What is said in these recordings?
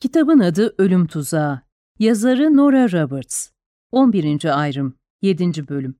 Kitabın adı Ölüm Tuzağı. Yazarı Nora Roberts. 11. Ayrım 7. Bölüm.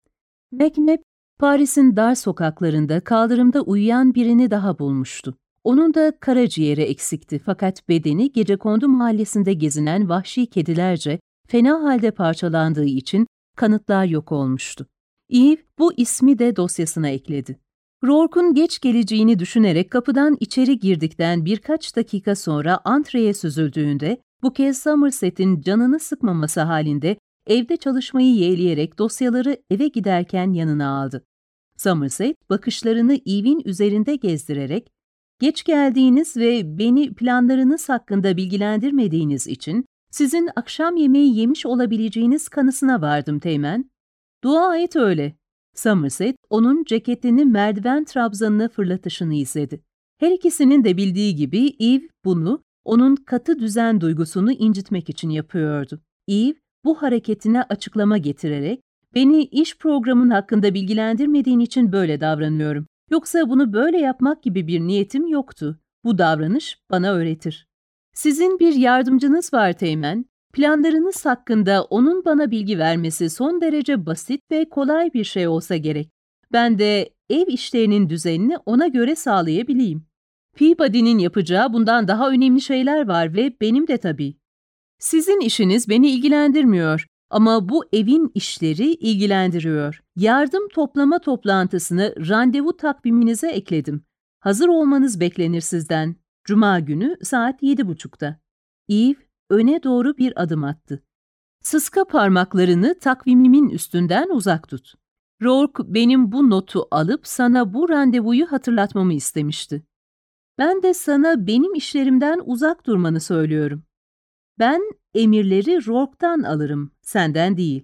McNab, Paris'in dar sokaklarında kaldırımda uyuyan birini daha bulmuştu. Onun da karaciğeri eksikti fakat bedeni Gecekondu mahallesinde gezinen vahşi kedilerce fena halde parçalandığı için kanıtlar yok olmuştu. Eve bu ismi de dosyasına ekledi. Rourke'un geç geleceğini düşünerek kapıdan içeri girdikten birkaç dakika sonra antreye süzüldüğünde, bu kez Somerset'in canını sıkmaması halinde evde çalışmayı yeğleyerek dosyaları eve giderken yanına aldı. Somerset, bakışlarını Eve'in üzerinde gezdirerek, "Geç geldiğiniz ve beni planlarınız hakkında bilgilendirmediğiniz için sizin akşam yemeği yemiş olabileceğiniz kanısına vardım Teğmen." "Dua et öyle." Somerset, onun ceketini merdiven trabzanına fırlatışını izledi. Her ikisinin de bildiği gibi Eve bunu, onun katı düzen duygusunu incitmek için yapıyordu. Eve, bu hareketine açıklama getirerek, "Beni iş programın hakkında bilgilendirmediğin için böyle davranıyorum. Yoksa bunu böyle yapmak gibi bir niyetim yoktu. Bu davranış bana öğretir." "Sizin bir yardımcınız var Teğmen. Planlarınız hakkında onun bana bilgi vermesi son derece basit ve kolay bir şey olsa gerek. Ben de ev işlerinin düzenini ona göre sağlayabileyim. Peabody'nin yapacağı bundan daha önemli şeyler var ve benim de tabii. Sizin işiniz beni ilgilendirmiyor ama bu evin işleri ilgilendiriyor. Yardım toplama toplantısını randevu takviminize ekledim. Hazır olmanız beklenir sizden. Cuma günü saat 7.30'da. Eve öne doğru bir adım attı. "Sıska parmaklarını takvimimin üstünden uzak tut. Rourke benim bu notu alıp sana bu randevuyu hatırlatmamı istemişti. Ben de sana benim işlerimden uzak durmanı söylüyorum. Ben emirleri Rourke'dan alırım, senden değil.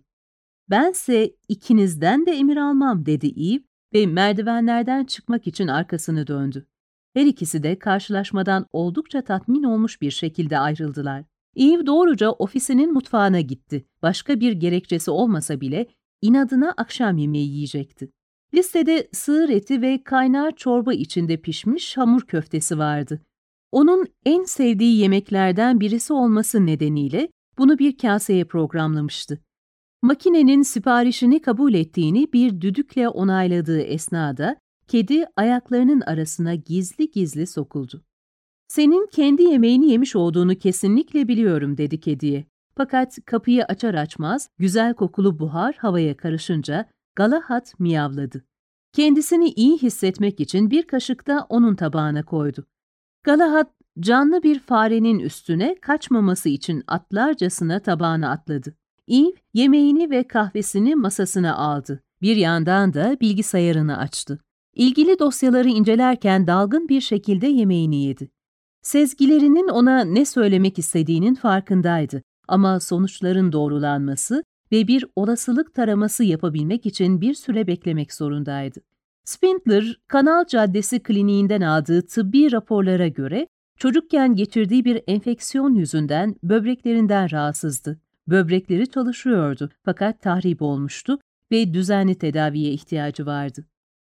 Bense ikinizden de emir almam," dedi Eve ve merdivenlerden çıkmak için arkasını döndü. Her ikisi de karşılaşmadan oldukça tatmin olmuş bir şekilde ayrıldılar. Eve doğruca ofisinin mutfağına gitti. Başka bir gerekçesi olmasa bile inadına akşam yemeği yiyecekti. Listede sığır eti ve kaynar çorba içinde pişmiş hamur köftesi vardı. Onun en sevdiği yemeklerden birisi olması nedeniyle bunu bir kaseye programlamıştı. Makinenin siparişini kabul ettiğini bir düdükle onayladığı esnada kedi ayaklarının arasına gizli gizli sokuldu. "Senin kendi yemeğini yemiş olduğunu kesinlikle biliyorum," dedi kediye. Fakat kapıyı açar açmaz güzel kokulu buhar havaya karışınca Galahad miyavladı. Kendisini iyi hissetmek için bir kaşık da onun tabağına koydu. Galahad canlı bir farenin üstüne kaçmaması için atlarcasına tabağına atladı. Eve yemeğini ve kahvesini masasına aldı. Bir yandan da bilgisayarını açtı. İlgili dosyaları incelerken dalgın bir şekilde yemeğini yedi. Sezgilerinin ona ne söylemek istediğinin farkındaydı ama sonuçların doğrulanması ve bir olasılık taraması yapabilmek için bir süre beklemek zorundaydı. Spindler, Kanal Caddesi kliniğinden aldığı tıbbi raporlara göre çocukken geçirdiği bir enfeksiyon yüzünden böbreklerinden rahatsızdı. Böbrekleri çalışıyordu fakat tahrip olmuştu ve düzenli tedaviye ihtiyacı vardı.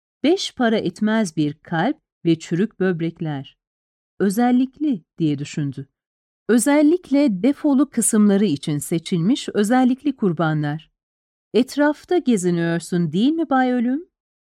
5 para etmez bir kalp ve çürük böbrekler. Özellikli diye düşündü. Özellikle defolu kısımları için seçilmiş özellikli kurbanlar. Etrafta geziniyorsun değil mi Bay Ölüm?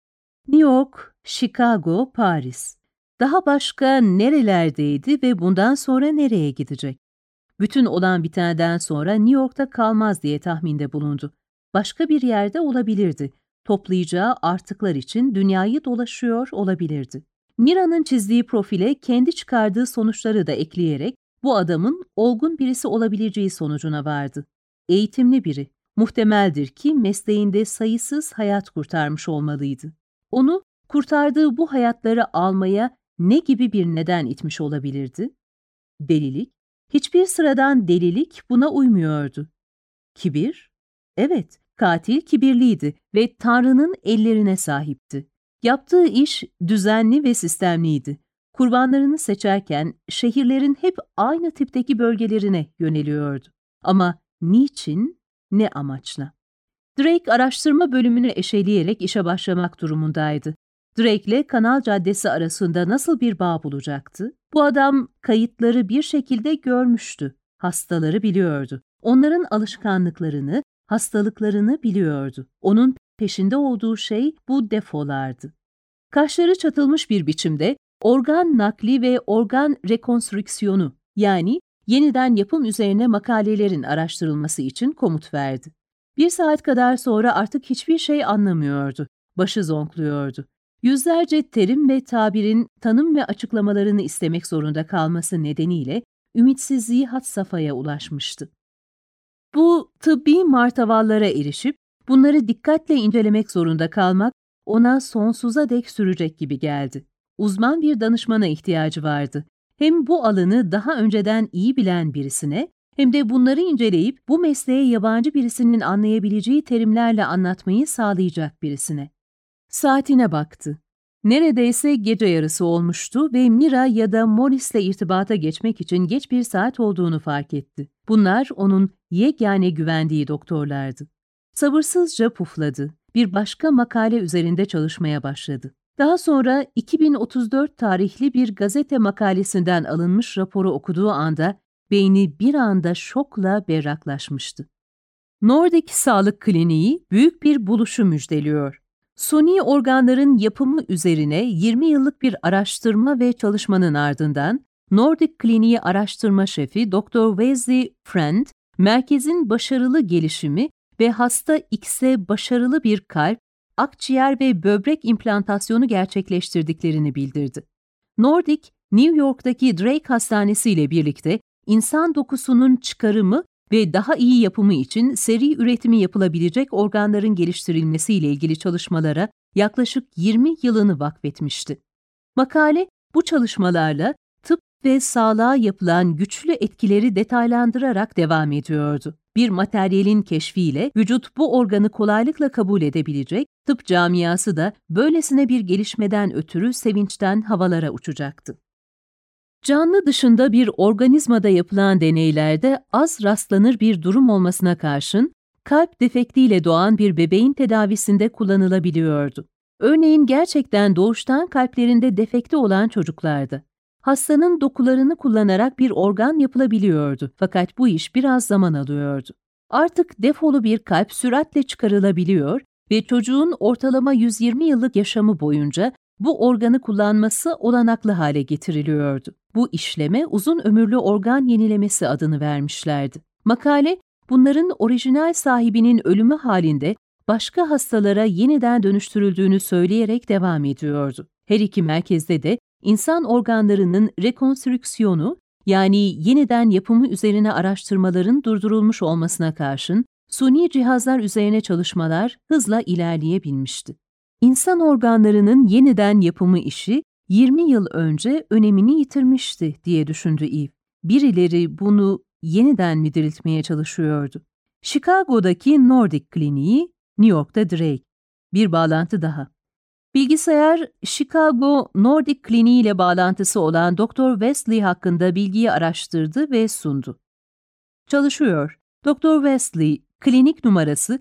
New York, Chicago, Paris. Daha başka nerelerdeydi ve bundan sonra nereye gidecek? Bütün olan bitenden sonra New York'ta kalmaz diye tahminde bulundu. Başka bir yerde olabilirdi. Toplayacağı artıklar için dünyayı dolaşıyor olabilirdi. Mira'nın çizdiği profile kendi çıkardığı sonuçları da ekleyerek bu adamın olgun birisi olabileceği sonucuna vardı. Eğitimli biri. Muhtemeldir ki mesleğinde sayısız hayat kurtarmış olmalıydı. Onu kurtardığı bu hayatları almaya ne gibi bir neden itmiş olabilirdi? Delilik. Hiçbir sıradan delilik buna uymuyordu. Kibir? Evet, katil kibirliydi ve Tanrı'nın ellerine sahipti. Yaptığı iş düzenli ve sistemliydi. Kurbanlarını seçerken şehirlerin hep aynı tipteki bölgelerine yöneliyordu. Ama niçin, ne amaçla? Drake araştırma bölümünü eşeleyerek işe başlamak durumundaydı. Drake ile Kanal Caddesi arasında nasıl bir bağ bulacaktı? Bu adam kayıtları bir şekilde görmüştü. Hastaları biliyordu. Onların alışkanlıklarını, hastalıklarını biliyordu. Onun peşinde olduğu şey bu defolardı. Kaşları çatılmış bir biçimde organ nakli ve organ rekonstrüksiyonu yani yeniden yapım üzerine makalelerin araştırılması için komut verdi. 1 saat kadar sonra artık hiçbir şey anlamıyordu. Başı zonkluyordu. Yüzlerce terim ve tabirin tanım ve açıklamalarını istemek zorunda kalması nedeniyle ümitsizliği had safhaya ulaşmıştı. Bu tıbbi martavallara erişip bunları dikkatle incelemek zorunda kalmak ona sonsuza dek sürecek gibi geldi. Uzman bir danışmana ihtiyacı vardı. Hem bu alanı daha önceden iyi bilen birisine hem de bunları inceleyip bu mesleğe yabancı birisinin anlayabileceği terimlerle anlatmayı sağlayacak birisine. Saatine baktı. Neredeyse gece yarısı olmuştu ve Mira ya da Morris'le irtibata geçmek için geç bir saat olduğunu fark etti. Bunlar onun yegane güvendiği doktorlardı. Sabırsızca pufladı. Bir başka makale üzerinde çalışmaya başladı. Daha sonra 2034 tarihli bir gazete makalesinden alınmış raporu okuduğu anda beyni bir anda şokla berraklaşmıştı. Nordic Sağlık Kliniği büyük bir buluşu müjdeliyor. Suni organların yapımı üzerine 20 yıllık bir araştırma ve çalışmanın ardından Nordic Kliniği araştırma şefi Dr. Wesley Friend, merkezin başarılı gelişimi ve hasta X'e başarılı bir kalp, akciğer ve böbrek implantasyonu gerçekleştirdiklerini bildirdi. Nordic, New York'taki Drake Hastanesi ile birlikte insan dokusunun çıkarımı ve daha iyi yapımı için seri üretimi yapılabilecek organların geliştirilmesiyle ilgili çalışmalara yaklaşık 20 yılını vakfetmişti. Makale, bu çalışmalarla tıp ve sağlığa yapılan güçlü etkileri detaylandırarak devam ediyordu. Bir materyalin keşfiyle vücut bu organı kolaylıkla kabul edebilecek, tıp camiası da böylesine bir gelişmeden ötürü sevinçten havalara uçacaktı. Canlı dışında bir organizmada yapılan deneylerde az rastlanır bir durum olmasına karşın, kalp defektiyle doğan bir bebeğin tedavisinde kullanılabiliyordu. Örneğin gerçekten doğuştan kalplerinde defekti olan çocuklarda. Hastanın dokularını kullanarak bir organ yapılabiliyordu fakat bu iş biraz zaman alıyordu. Artık defolu bir kalp süratle çıkarılabiliyor ve çocuğun ortalama 120 yıllık yaşamı boyunca bu organı kullanması olanaklı hale getiriliyordu. Bu işleme uzun ömürlü organ yenilemesi adını vermişlerdi. Makale, bunların orijinal sahibinin ölümü halinde başka hastalara yeniden dönüştürüldüğünü söyleyerek devam ediyordu. Her iki merkezde de insan organlarının rekonstrüksiyonu yani yeniden yapımı üzerine araştırmaların durdurulmuş olmasına karşın suni cihazlar üzerine çalışmalar hızla ilerleyebilmişti. İnsan organlarının yeniden yapımı işi 20 yıl önce önemini yitirmişti diye düşündü Eve. Birileri bunu yeniden mi diriltmeye çalışıyordu? Chicago'daki Nordic Kliniği, New York'ta Drake. Bir bağlantı daha. Bilgisayar, Chicago Nordic Kliniği ile bağlantısı olan Dr. Wesley hakkında bilgiyi araştırdı ve sundu. Çalışıyor. Dr. Wesley, klinik numarası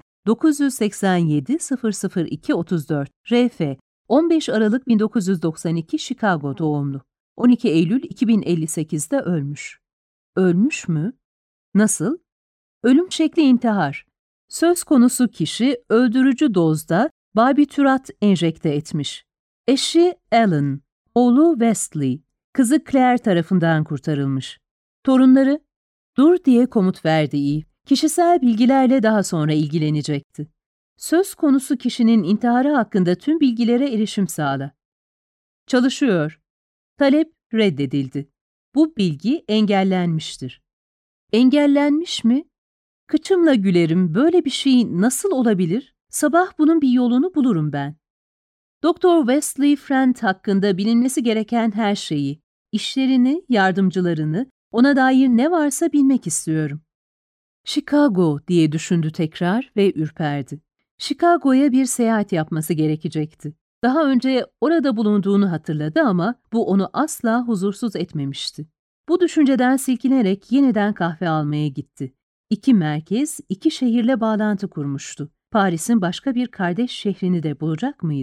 987 002 34 RF, 15 Aralık 1992 Chicago doğumlu. 12 Eylül 2058'de ölmüş. Ölmüş mü? Nasıl? Ölüm şekli intihar. Söz konusu kişi öldürücü dozda barbiturat enjekte etmiş. Eşi Alan, oğlu Wesley, kızı Claire tarafından kurtarılmış. Torunları, dur diye komut verdi Eve. Kişisel bilgilerle daha sonra ilgilenecekti. Söz konusu kişinin intiharı hakkında tüm bilgilere erişim sağla. Çalışıyor. Talep reddedildi. Bu bilgi engellenmiştir. Engellenmiş mi? Kıçımla gülerim, böyle bir şey nasıl olabilir? Sabah bunun bir yolunu bulurum ben. Dr. Wesley Friend hakkında bilinmesi gereken her şeyi, işlerini, yardımcılarını, ona dair ne varsa bilmek istiyorum. Chicago diye düşündü tekrar ve ürperdi. Chicago'ya bir seyahat yapması gerekecekti. Daha önce orada bulunduğunu hatırladı ama bu onu asla huzursuz etmemişti. Bu düşünceden silkinerek yeniden kahve almaya gitti. İki merkez, iki şehirle bağlantı kurmuştu. Paris'in başka bir kardeş şehrini de bulacak mıydı?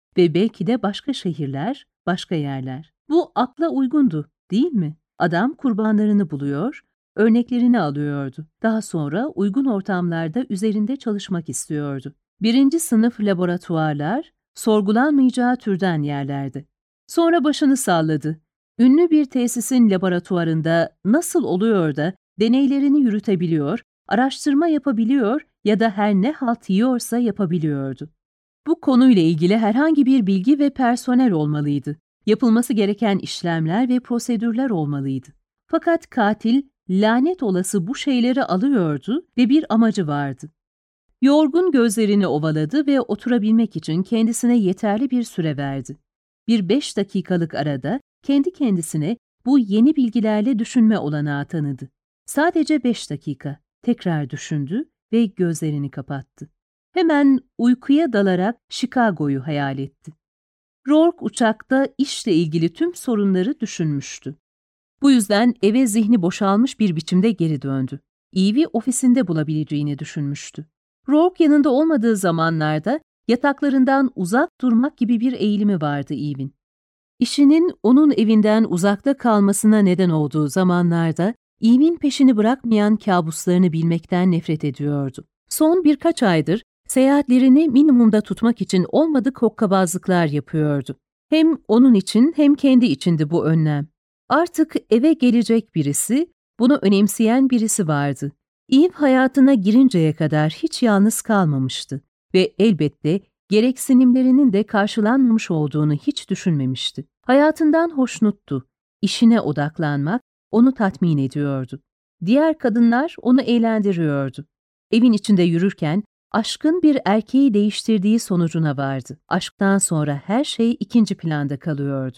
ve belki de başka şehirler, başka yerler. Bu akla uygundu, değil mi? Adam kurbanlarını buluyor, örneklerini alıyordu. Daha sonra uygun ortamlarda üzerinde çalışmak istiyordu. Birinci sınıf laboratuvarlar, sorgulanmayacağı türden yerlerdi. Sonra başını salladı. Ünlü bir tesisin laboratuvarında nasıl oluyor da deneylerini yürütebiliyor, araştırma yapabiliyor ya da her ne halt yiyorsa yapabiliyordu. Bu konuyla ilgili herhangi bir bilgi ve personel olmalıydı. Yapılması gereken işlemler ve prosedürler olmalıydı. Fakat katil lanet olası bu şeyleri alıyordu ve bir amacı vardı. Yorgun gözlerini ovaladı ve oturabilmek için kendisine yeterli bir süre verdi. Bir 5 dakikalık arada kendi kendisine bu yeni bilgilerle düşünme olanağı tanıdı. Sadece 5 dakika. Tekrar düşündü ve gözlerini kapattı. Hemen uykuya dalarak Chicago'yu hayal etti. Rourke uçakta işle ilgili tüm sorunları düşünmüştü. Bu yüzden eve zihni boşalmış bir biçimde geri döndü. Eve'i ofisinde bulabileceğini düşünmüştü. Rourke yanında olmadığı zamanlarda yataklarından uzak durmak gibi bir eğilimi vardı Eve'in. İşinin onun evinden uzakta kalmasına neden olduğu zamanlarda Eve'in peşini bırakmayan kabuslarını bilmekten nefret ediyordu. Son birkaç aydır seyahatlerini minimumda tutmak için olmadık hokkabazlıklar yapıyordu. Hem onun için hem kendi içindi bu önlem. Artık eve gelecek birisi, bunu önemseyen birisi vardı. Eve hayatına girinceye kadar hiç yalnız kalmamıştı ve elbette gereksinimlerinin de karşılanmamış olduğunu hiç düşünmemişti. Hayatından hoşnuttu. İşine odaklanmak onu tatmin ediyordu. Diğer kadınlar onu eğlendiriyordu. Evin içinde yürürken aşkın bir erkeği değiştirdiği sonucuna vardı. Aşktan sonra her şey ikinci planda kalıyordu.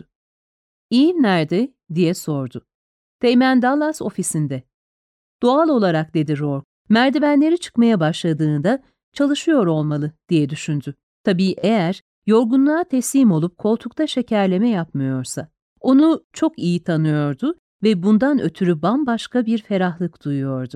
"Eve nerede?" diye sordu. "Teğmen Dallas ofisinde." "Doğal olarak," dedi Rourke. Merdivenleri çıkmaya başladığında çalışıyor olmalı diye düşündü. Tabii eğer yorgunluğa teslim olup koltukta şekerleme yapmıyorsa. Onu çok iyi tanıyordu ve bundan ötürü bambaşka bir ferahlık duyuyordu.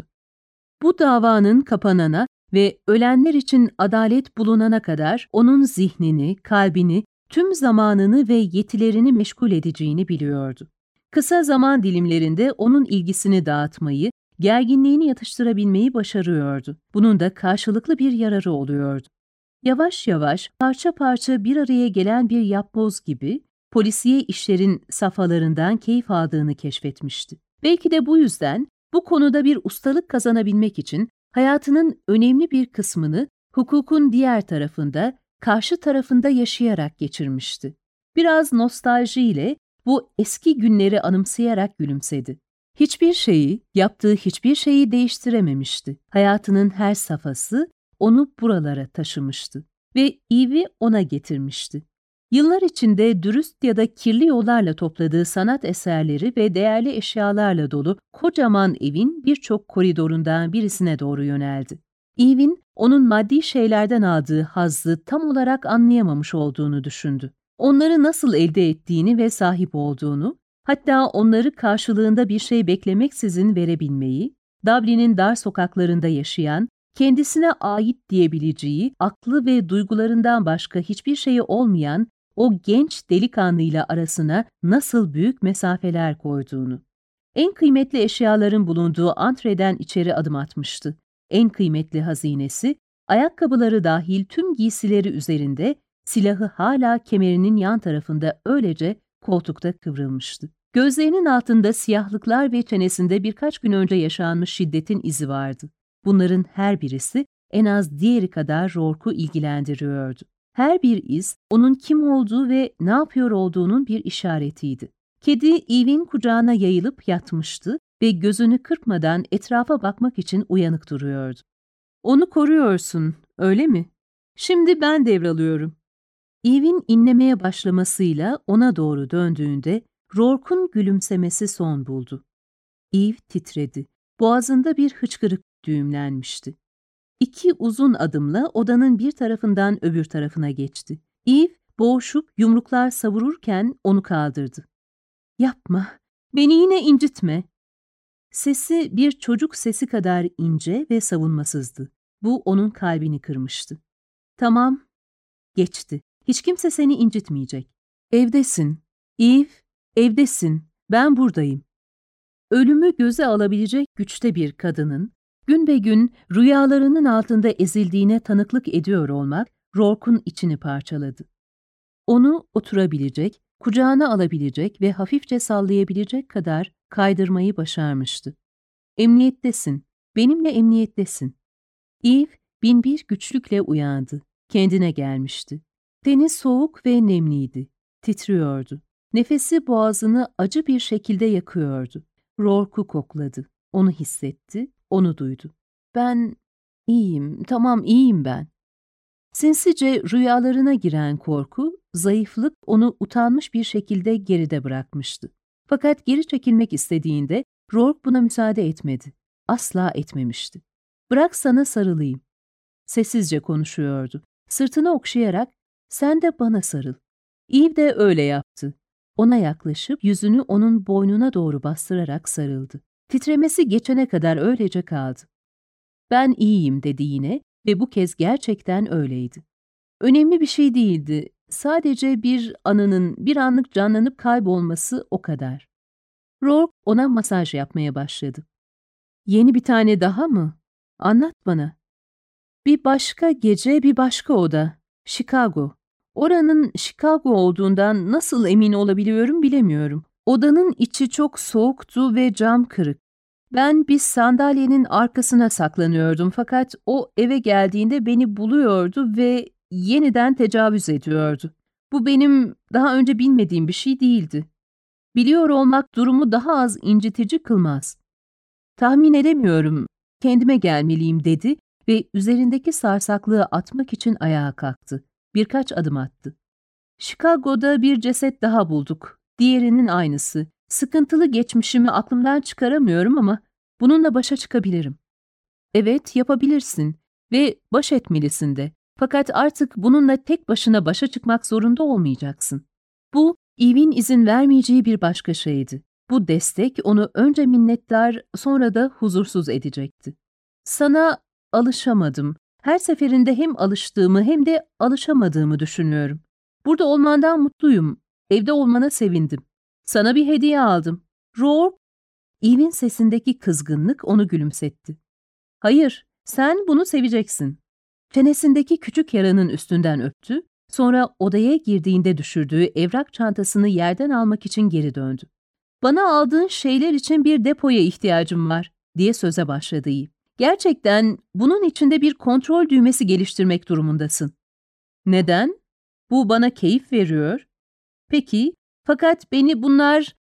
Bu davanın kapanana ve ölenler için adalet bulunana kadar onun zihnini, kalbini, tüm zamanını ve yetilerini meşgul edeceğini biliyordu. Kısa zaman dilimlerinde onun ilgisini dağıtmayı, gerginliğini yatıştırabilmeyi başarıyordu. Bunun da karşılıklı bir yararı oluyordu. Yavaş yavaş, parça parça bir araya gelen bir yapboz gibi polisiye işlerin safhalarından keyif aldığını keşfetmişti. Belki de bu yüzden bu konuda bir ustalık kazanabilmek için hayatının önemli bir kısmını hukukun diğer tarafında, karşı tarafında yaşayarak geçirmişti. Biraz nostaljiyle bu eski günleri anımsayarak gülümsedi. Hiçbir şeyi, yaptığı hiçbir şeyi değiştirememişti. Hayatının her safhası onu buralara taşımıştı ve Eve'i ona getirmişti. Yıllar içinde dürüst ya da kirli yollarla topladığı sanat eserleri ve değerli eşyalarla dolu kocaman evin birçok koridorundan birisine doğru yöneldi. Eve'in onun maddi şeylerden aldığı hazzı tam olarak anlayamamış olduğunu düşündü. Onları nasıl elde ettiğini ve sahip olduğunu, hatta onları karşılığında bir şey beklemeksizin verebilmeyi, Dublin'in dar sokaklarında yaşayan, kendisine ait diyebileceği, aklı ve duygularından başka hiçbir şeyi olmayan o genç delikanlıyla arasına nasıl büyük mesafeler koyduğunu. En kıymetli eşyaların bulunduğu antreden içeri adım atmıştı. En kıymetli hazinesi, ayakkabıları dahil tüm giysileri üzerinde, silahı hala kemerinin yan tarafında öylece koltukta kıvrılmıştı. Gözlerinin altında siyahlıklar ve çenesinde birkaç gün önce yaşanmış şiddetin izi vardı. Bunların her birisi en az diğeri kadar Rourke'u ilgilendiriyordu. Her bir iz, onun kim olduğu ve ne yapıyor olduğunun bir işaretiydi. Kedi Eve'in kucağına yayılıp yatmıştı ve gözünü kırpmadan etrafa bakmak için uyanık duruyordu. "Onu koruyorsun, öyle mi? Şimdi ben devralıyorum." Eve'in inlemeye başlamasıyla ona doğru döndüğünde Rourke'un gülümsemesi son buldu. Eve titredi. Boğazında bir hıçkırık düğümlenmişti. 2 uzun adımla odanın bir tarafından öbür tarafına geçti. Eve boğuşup yumruklar savururken onu kaldırdı. "Yapma, beni yine incitme." Sesi bir çocuk sesi kadar ince ve savunmasızdı. Bu onun kalbini kırmıştı. "Tamam." Geçti. Hiç kimse seni incitmeyecek. Evdesin. Eve, evdesin. Ben buradayım. Ölümü göze alabilecek güçte bir kadının, gün be gün rüyalarının altında ezildiğine tanıklık ediyor olmak, Rourke'un içini parçaladı. Onu oturabilecek, kucağına alabilecek ve hafifçe sallayabilecek kadar kaydırmayı başarmıştı. Emniyettesin, benimle emniyettesin. Eve binbir güçlükle uyandı, kendine gelmişti. Deniz soğuk ve nemliydi, titriyordu. Nefesi boğazını acı bir şekilde yakıyordu. Rourke'u kokladı, onu hissetti, onu duydu. Ben iyiyim, tamam iyiyim ben. Sinsice rüyalarına giren korku, zayıflık onu utanmış bir şekilde geride bırakmıştı. Fakat geri çekilmek istediğinde Rourke buna müsaade etmedi. Asla etmemişti. Bırak sana sarılayım. Sessizce konuşuyordu. Sırtını okşayarak, sen de bana sarıl. Eve de öyle yaptı. Ona yaklaşıp yüzünü onun boynuna doğru bastırarak sarıldı. Titremesi geçene kadar öylece kaldı. Ben iyiyim dedi yine ve bu kez gerçekten öyleydi. Önemli bir şey değildi. Sadece bir anının bir anlık canlanıp kaybolması o kadar. Rourke ona masaj yapmaya başladı. Yeni bir tane daha mı? Anlat bana. Bir başka gece, bir başka oda. Chicago. Oranın Chicago olduğundan nasıl emin olabiliyorum bilemiyorum. Odanın içi çok soğuktu ve cam kırık. Ben bir sandalyenin arkasına saklanıyordum fakat o eve geldiğinde beni buluyordu ve yeniden tecavüz ediyordu. Bu benim daha önce bilmediğim bir şey değildi. Biliyor olmak durumu daha az incitici kılmaz. Tahmin edemiyorum, kendime gelmeliyim dedi ve üzerindeki sarsaklığı atmak için ayağa kalktı. Birkaç adım attı. Chicago'da bir ceset daha bulduk. Diğerinin aynısı. Sıkıntılı geçmişimi aklımdan çıkaramıyorum ama bununla başa çıkabilirim. Evet, yapabilirsin ve baş etmelisin de. Fakat artık bununla tek başına başa çıkmak zorunda olmayacaksın. Bu, Eve'in izin vermeyeceği bir başka şeydi. Bu destek onu önce minnettar, sonra da huzursuz edecekti. Sana alışamadım. Her seferinde hem alıştığımı hem de alışamadığımı düşünüyorum. Burada olmandan mutluyum. Evde olmana sevindim. Sana bir hediye aldım. Rourke, Eve'in sesindeki kızgınlık onu gülümsetti. Hayır, sen bunu seveceksin. Çenesindeki küçük yaranın üstünden öptü, sonra odaya girdiğinde düşürdüğü evrak çantasını yerden almak için geri döndü. Bana aldığın şeyler için bir depoya ihtiyacım var, diye söze başladı Eve. Gerçekten bunun içinde bir kontrol düğmesi geliştirmek durumundasın. Neden? Bu bana keyif veriyor. Peki, fakat beni bunlar...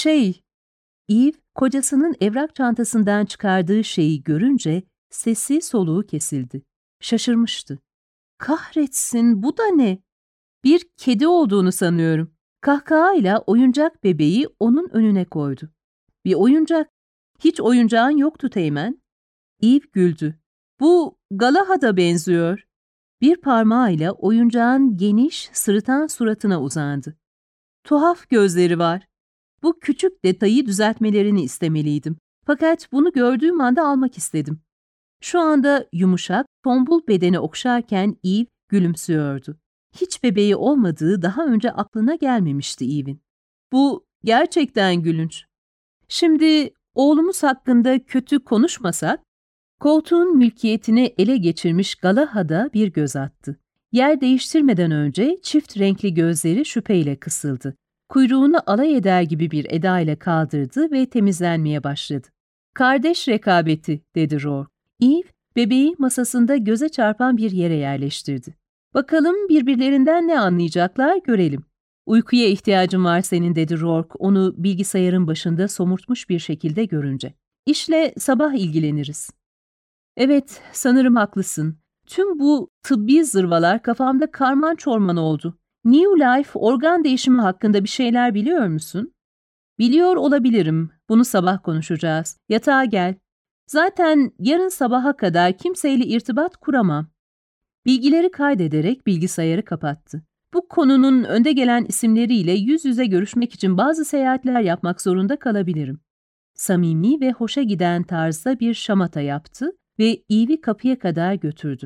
Eve, kocasının evrak çantasından çıkardığı şeyi görünce sesi soluğu kesildi. Şaşırmıştı. Kahretsin, bu da ne? Bir kedi olduğunu sanıyorum. Kahkahayla oyuncak bebeği onun önüne koydu. Bir oyuncak. Hiç oyuncağın yoktu Teğmen. Eve güldü. Bu Galahad'a benziyor. Bir parmağıyla oyuncağın geniş, sırıtan suratına uzandı. Tuhaf gözleri var. Bu küçük detayı düzeltmelerini istemeliydim. Fakat bunu gördüğüm anda almak istedim. Şu anda yumuşak, tombul bedeni okşarken Eve gülümsüyordu. Hiç bebeği olmadığı daha önce aklına gelmemişti Eve'in. Bu gerçekten gülünç. Şimdi oğlumuz hakkında kötü konuşmasak, koltuğun mülkiyetini ele geçirmiş Galahad'a bir göz attı. Yer değiştirmeden önce çift renkli gözleri şüpheyle kısıldı. Kuyruğunu alay eder gibi bir edayla kaldırdı ve temizlenmeye başladı. Kardeş rekabeti, dedi Rourke. Eve, bebeği masasında göze çarpan bir yere yerleştirdi. Bakalım birbirlerinden ne anlayacaklar görelim. Uykuya ihtiyacın var senin, dedi Rourke, onu bilgisayarın başında somurtmuş bir şekilde görünce. İşle sabah ilgileniriz. Evet, sanırım haklısın. Tüm bu tıbbi zırvalar kafamda karman çorman oldu. New Life organ değişimi hakkında bir şeyler biliyor musun? Biliyor olabilirim. Bunu sabah konuşacağız. Yatağa gel. Zaten yarın sabaha kadar kimseyle irtibat kuramam. Bilgileri kaydederek bilgisayarı kapattı. Bu konunun önde gelen isimleriyle yüz yüze görüşmek için bazı seyahatler yapmak zorunda kalabilirim. Samimi ve hoşa giden tarzda bir şamata yaptı ve Eve'i kapıya kadar götürdü.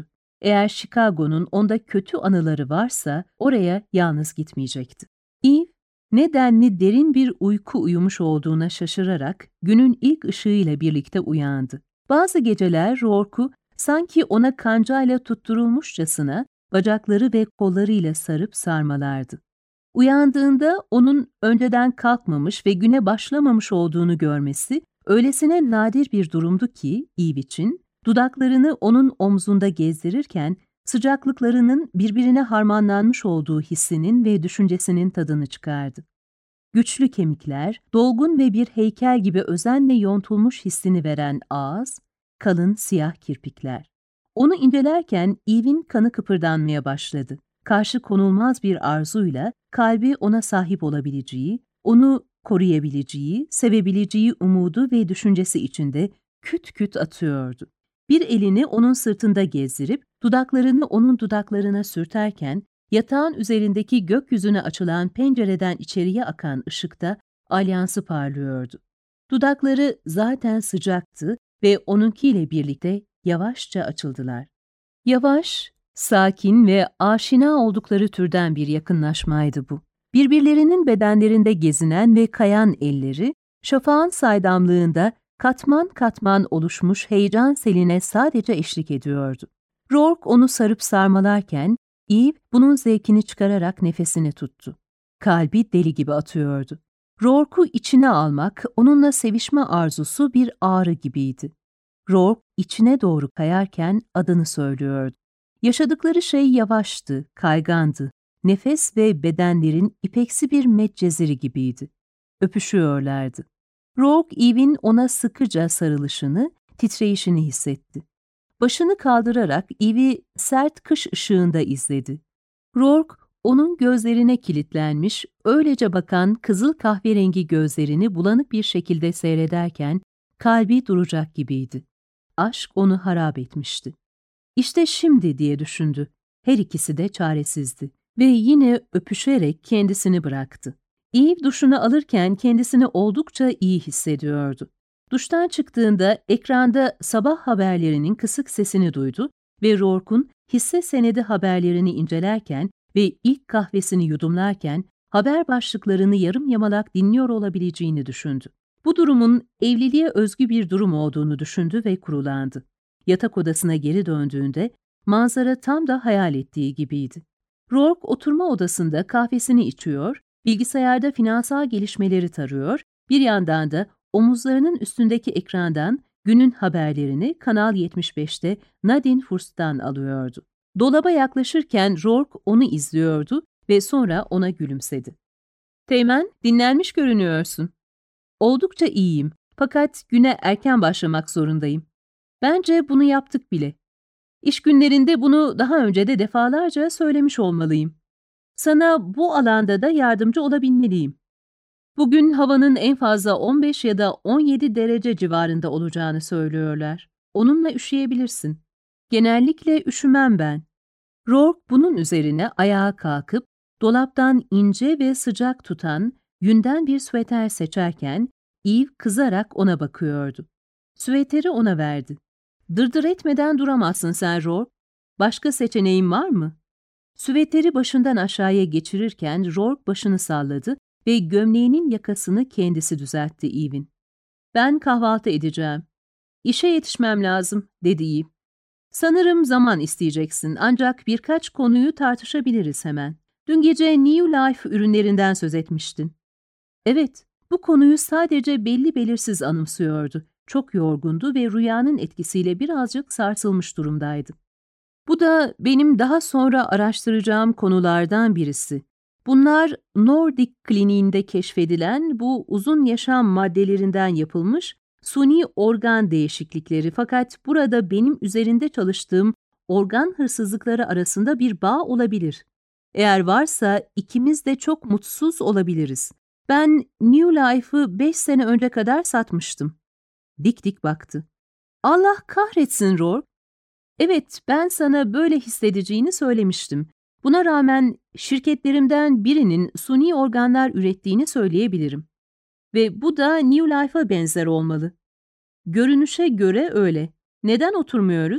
Eğer Chicago'nun onda kötü anıları varsa oraya yalnız gitmeyecekti. Eve, nedenli derin bir uyku uyumuş olduğuna şaşırarak günün ilk ışığıyla birlikte uyandı. Bazı geceler Rourke'u sanki ona kancayla tutturulmuşçasına bacakları ve kollarıyla sarıp sarmalardı. Uyandığında onun önceden kalkmamış ve güne başlamamış olduğunu görmesi öylesine nadir bir durumdu ki Eve için, dudaklarını onun omzunda gezdirirken sıcaklıklarının birbirine harmanlanmış olduğu hissinin ve düşüncesinin tadını çıkardı. Güçlü kemikler, dolgun ve bir heykel gibi özenle yontulmuş hissini veren ağız, kalın siyah kirpikler. Onu incelerken Eve'in kanı kıpırdanmaya başladı. Karşı konulmaz bir arzuyla kalbi ona sahip olabileceği, onu koruyabileceği, sevebileceği umudu ve düşüncesi içinde küt küt atıyordu. Bir elini onun sırtında gezdirip dudaklarını onun dudaklarına sürterken yatağın üzerindeki gökyüzüne açılan pencereden içeriye akan ışıkta alyansı parlıyordu. Dudakları zaten sıcaktı ve onunkiyle birlikte yavaşça açıldılar. Yavaş, sakin ve aşina oldukları türden bir yakınlaşmaydı bu. Birbirlerinin bedenlerinde gezinen ve kayan elleri, şafağın saydamlığında katman katman oluşmuş heyecan seline sadece eşlik ediyordu. Rourke onu sarıp sarmalarken, Eve bunun zevkini çıkararak nefesini tuttu. Kalbi deli gibi atıyordu. Rourke'u içine almak, onunla sevişme arzusu bir ağrı gibiydi. Rourke içine doğru kayarken adını söylüyordu. Yaşadıkları şey yavaştı, kaygandı. Nefes ve bedenlerin ipeksi bir medceziri gibiydi. Öpüşüyorlardı. Rourke, Eve'in ona sıkıca sarılışını, titreyişini hissetti. Başını kaldırarak Eve'i sert kış ışığında izledi. Rourke, onun gözlerine kilitlenmiş, öylece bakan kızıl kahverengi gözlerini bulanık bir şekilde seyrederken kalbi duracak gibiydi. Aşk onu harap etmişti. İşte şimdi diye düşündü. Her ikisi de çaresizdi ve yine öpüşerek kendisini bıraktı. Eve duşunu alırken kendisini oldukça iyi hissediyordu. Duştan çıktığında ekranda sabah haberlerinin kısık sesini duydu ve Rourke'un hisse senedi haberlerini incelerken ve ilk kahvesini yudumlarken haber başlıklarını yarım yamalak dinliyor olabileceğini düşündü. Bu durumun evliliğe özgü bir durum olduğunu düşündü ve kurulandı. Yatak odasına geri döndüğünde manzara tam da hayal ettiği gibiydi. Rourke oturma odasında kahvesini içiyor, bilgisayarda finansal gelişmeleri tarıyor, bir yandan da omuzlarının üstündeki ekrandan günün haberlerini Kanal 75'te Nadine Furst'tan alıyordu. Dolaba yaklaşırken Rourke onu izliyordu ve sonra ona gülümsedi. "Teğmen, dinlenmiş görünüyorsun." "Oldukça iyiyim, fakat güne erken başlamak zorundayım. Bence bunu yaptık bile. İş günlerinde bunu daha önce de defalarca söylemiş olmalıyım. Sana bu alanda da yardımcı olabilmeliyim. Bugün havanın en fazla 15 ya da 17 derece civarında olacağını söylüyorlar. Onunla üşüyebilirsin. Genellikle üşümem ben." Rourke bunun üzerine ayağa kalkıp dolaptan ince ve sıcak tutan yünden bir süveter seçerken Eve kızarak ona bakıyordu. Süveteri ona verdi. "Dırdır etmeden duramazsın sen Rourke. Başka seçeneğin var mı?" Süveteri başından aşağıya geçirirken Rourke başını salladı ve gömleğinin yakasını kendisi düzeltti Eve'in. "Ben kahvaltı edeceğim. İşe yetişmem lazım," dedi Eve. "Sanırım zaman isteyeceksin, ancak birkaç konuyu tartışabiliriz hemen. Dün gece New Life ürünlerinden söz etmiştin." "Evet, bu konuyu sadece belli belirsiz anımsıyordu. Çok yorgundu ve rüyanın etkisiyle birazcık sarsılmış durumdaydı. Bu da benim daha sonra araştıracağım konulardan birisi. Bunlar Nordic Kliniğinde keşfedilen bu uzun yaşam maddelerinden yapılmış suni organ değişiklikleri, fakat burada benim üzerinde çalıştığım organ hırsızlıkları arasında bir bağ olabilir. Eğer varsa ikimiz de çok mutsuz olabiliriz. Ben New Life'ı 5 sene önce kadar satmıştım." Dik dik baktı. "Allah kahretsin Rourke. Evet, ben sana böyle hissedeceğini söylemiştim. Buna rağmen şirketlerimden birinin suni organlar ürettiğini söyleyebilirim. Ve bu da New Life'a benzer olmalı." "Görünüşe göre öyle. Neden oturmuyoruz?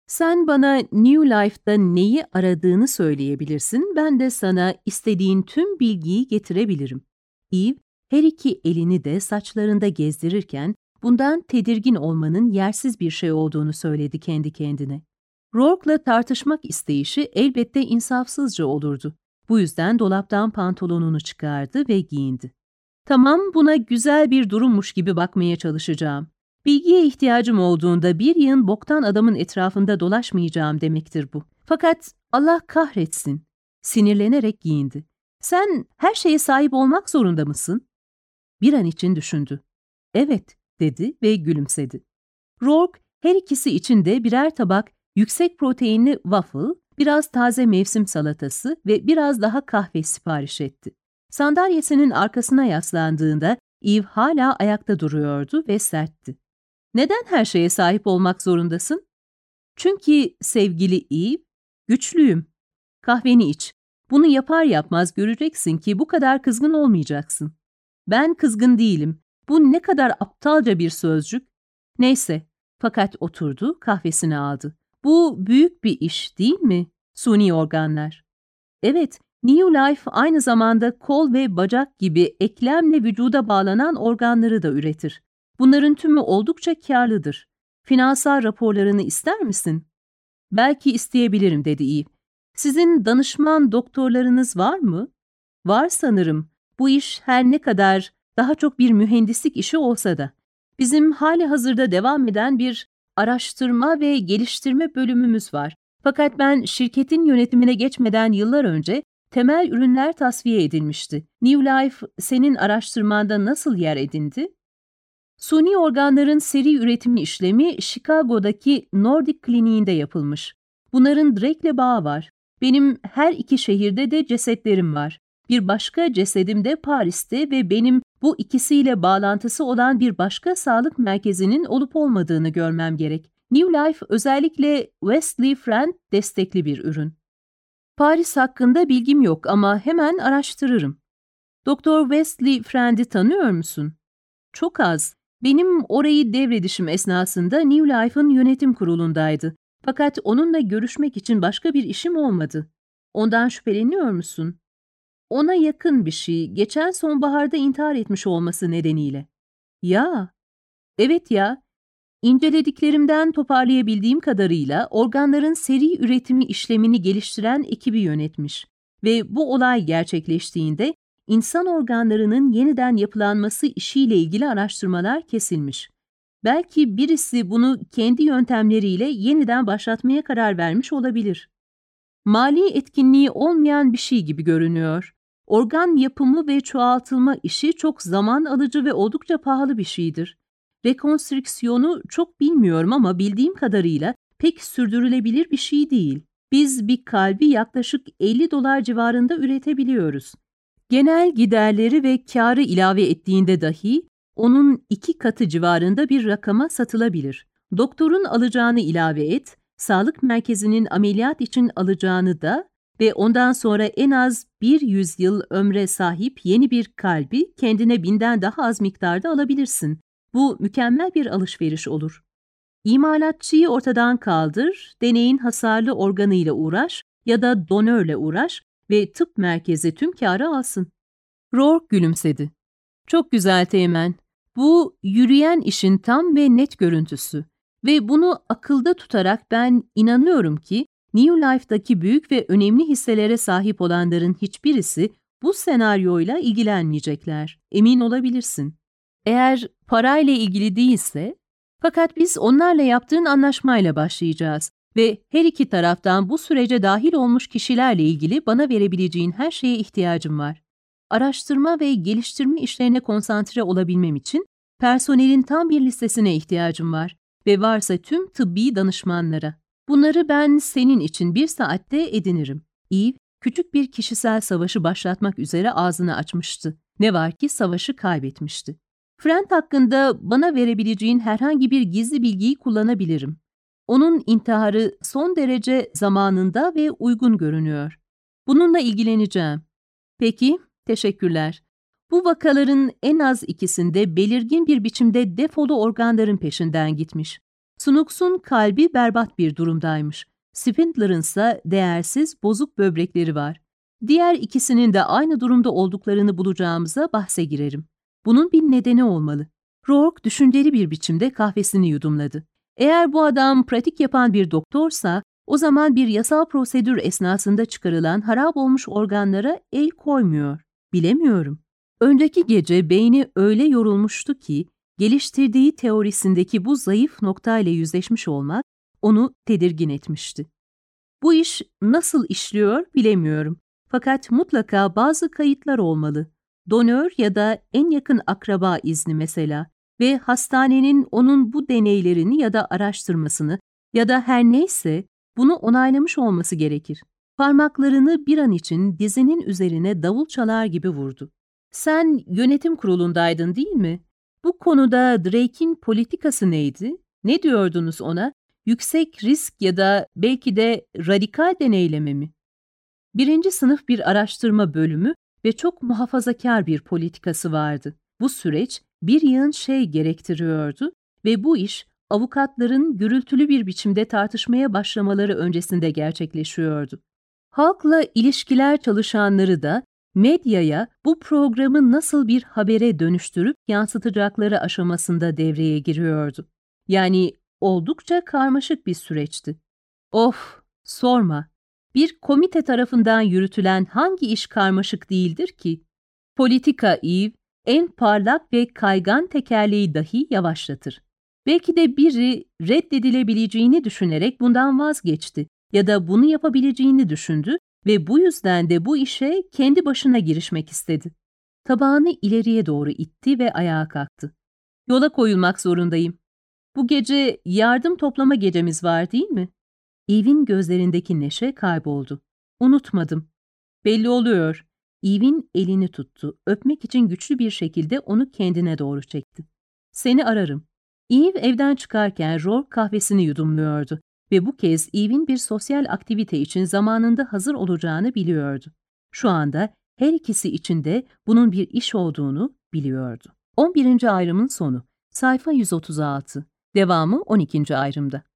Sen bana New Life'da neyi aradığını söyleyebilirsin, ben de sana istediğin tüm bilgiyi getirebilirim. Eve, her iki elini de saçlarında gezdirirken bundan tedirgin olmanın yersiz bir şey olduğunu söyledi kendi kendine. Rourke'la tartışmak isteyişi elbette insafsızca olurdu. Bu yüzden dolaptan pantolonunu çıkardı ve giyindi. Tamam, buna güzel bir durummuş gibi bakmaya çalışacağım. Bilgiye ihtiyacım olduğunda bir yığın boktan adamın etrafında dolaşmayacağım demektir bu. Fakat Allah kahretsin. Sinirlenerek giyindi. Sen her şeye sahip olmak zorunda mısın? Bir an için düşündü. Evet, dedi ve gülümsedi. Rourke her ikisi için de birer tabak yüksek proteinli waffle, biraz taze mevsim salatası ve biraz daha kahve sipariş etti. Sandalyesinin arkasına yaslandığında Eve hala ayakta duruyordu ve sertti. Neden her şeye sahip olmak zorundasın? Çünkü sevgili Eve, güçlüyüm. Kahveni iç. Bunu yapar yapmaz göreceksin ki bu kadar kızgın olmayacaksın. Ben kızgın değilim. Bu ne kadar aptalca bir sözcük. Neyse, fakat oturdu, kahvesini aldı. Bu büyük bir iş değil mi? Suni organlar. Evet, New Life aynı zamanda kol ve bacak gibi eklemle vücuda bağlanan organları da üretir. Bunların tümü oldukça kârlıdır. Finansal raporlarını ister misin? Belki isteyebilirim, dedi Eve. Sizin danışman doktorlarınız var mı? Var sanırım. Bu iş her ne kadar daha çok bir mühendislik işi olsa da. Bizim hali hazırda devam eden bir araştırma ve geliştirme bölümümüz var. Fakat ben şirketin yönetimine geçmeden yıllar önce temel ürünler tasfiye edilmişti. New Life senin araştırmanda nasıl yer edindi? Suni organların seri üretimi işlemi Chicago'daki Nordic Kliniğinde yapılmış. Bunların Drake'le bağı var. Benim her iki şehirde de cesetlerim var. Bir başka cesedim de Paris'te ve benim bu ikisiyle bağlantısı olan bir başka sağlık merkezinin olup olmadığını görmem gerek. New Life özellikle Wesley Friend destekli bir ürün. Paris hakkında bilgim yok ama hemen araştırırım. Doktor Wesley Friend'i tanıyor musun? Çok az. Benim orayı devredişim esnasında New Life'ın yönetim kurulundaydı. Fakat onunla görüşmek için başka bir işim olmadı. Ondan şüpheleniyor musun? Ona yakın bir şey, geçen sonbaharda intihar etmiş olması nedeniyle. Ya, evet ya. İncelediklerimden toparlayabildiğim kadarıyla organların seri üretimi işlemini geliştiren ekibi yönetmiş. Ve bu olay gerçekleştiğinde insan organlarının yeniden yapılanması işiyle ilgili araştırmalar kesilmiş. Belki birisi bunu kendi yöntemleriyle yeniden başlatmaya karar vermiş olabilir. Mali etkinliği olmayan bir şey gibi görünüyor. Organ yapımı ve çoğaltılma işi çok zaman alıcı ve oldukça pahalı bir şeydir. Rekonstrüksiyonu çok bilmiyorum ama bildiğim kadarıyla pek sürdürülebilir bir şey değil. Biz bir kalbi yaklaşık $50 civarında üretebiliyoruz. Genel giderleri ve kârı ilave ettiğinde dahi onun 2 katı civarında bir rakama satılabilir. Doktorun alacağını ilave et, sağlık merkezinin ameliyat için alacağını da ve ondan sonra en az 100 yıl ömre sahip yeni bir kalbi kendine 1000'den daha az miktarda alabilirsin. Bu mükemmel bir alışveriş olur. İmalatçıyı ortadan kaldır, deneyin hasarlı organıyla uğraş ya da donörle uğraş ve tıp merkezi tüm kârı alsın. Rourke gülümsedi. Çok güzel Teğmen. Bu yürüyen işin tam ve net görüntüsü. Ve bunu akılda tutarak ben inanıyorum ki New Life'daki büyük ve önemli hisselere sahip olanların hiçbirisi bu senaryoyla ilgilenmeyecekler. Emin olabilirsin. Eğer parayla ilgili değilse, fakat biz onlarla yaptığın anlaşmayla başlayacağız ve her iki taraftan bu sürece dahil olmuş kişilerle ilgili bana verebileceğin her şeye ihtiyacım var. Araştırma ve geliştirme işlerine konsantre olabilmem için personelin tam bir listesine ihtiyacım var ve varsa tüm tıbbi danışmanlara. Bunları ben senin için 1 saatte edinirim. Eve, küçük bir kişisel savaşı başlatmak üzere ağzını açmıştı. Ne var ki savaşı kaybetmişti. Friend hakkında bana verebileceğin herhangi bir gizli bilgiyi kullanabilirim. Onun intiharı son derece zamanında ve uygun görünüyor. Bununla ilgileneceğim. Peki, teşekkürler. Bu vakaların en az ikisinde belirgin bir biçimde defolu organların peşinden gitmiş. Snooks'un kalbi berbat bir durumdaymış. Spindler'ın ise değersiz, bozuk böbrekleri var. Diğer ikisinin de aynı durumda olduklarını bulacağımıza bahse girerim. Bunun bir nedeni olmalı. Rourke düşünceli bir biçimde kahvesini yudumladı. Eğer bu adam pratik yapan bir doktorsa, o zaman bir yasal prosedür esnasında çıkarılan harap olmuş organlara el koymuyor. Bilemiyorum. Önceki gece beyni öyle yorulmuştu ki, geliştirdiği teorisindeki bu zayıf noktayla yüzleşmiş olmak onu tedirgin etmişti. Bu iş nasıl işliyor bilemiyorum. Fakat mutlaka bazı kayıtlar olmalı. Donör ya da en yakın akraba izni mesela ve hastanenin onun bu deneylerini ya da araştırmasını ya da her neyse bunu onaylamış olması gerekir. Parmaklarını bir an için dizinin üzerine davul çalar gibi vurdu. Sen yönetim kurulundaydın değil mi? Bu konuda Drake'in politikası neydi? Ne diyordunuz ona? Yüksek risk ya da belki de radikal deneyleme mi? Birinci sınıf bir araştırma bölümü ve çok muhafazakar bir politikası vardı. Bu süreç bir yığın şey gerektiriyordu ve bu iş avukatların gürültülü bir biçimde tartışmaya başlamaları öncesinde gerçekleşiyordu. Halkla ilişkiler çalışanları da medyaya bu programı nasıl bir habere dönüştürüp yansıtacakları aşamasında devreye giriyordu. Yani oldukça karmaşık bir süreçti. Of, sorma. Bir komite tarafından yürütülen hangi iş karmaşık değildir ki? Politika Eve, en parlak ve kaygan tekerleği dahi yavaşlatır. Belki de biri reddedilebileceğini düşünerek bundan vazgeçti ya da bunu yapabileceğini düşündü ve bu yüzden de bu işe kendi başına girişmek istedi. Tabağını ileriye doğru itti ve ayağa kalktı. Yola koyulmak zorundayım. Bu gece yardım toplama gecemiz var değil mi? Eve'in gözlerindeki neşe kayboldu. Unutmadım. Belli oluyor. Eve'in elini tuttu. Öpmek için güçlü bir şekilde onu kendine doğru çekti. Seni ararım. Eve evden çıkarken Rourke kahvesini yudumluyordu ve bu kez Eve'in bir sosyal aktivite için zamanında hazır olacağını biliyordu. Şu anda her ikisi için de bunun bir iş olduğunu biliyordu. 11. ayrımın sonu. Sayfa 136. Devamı 12. ayrımda.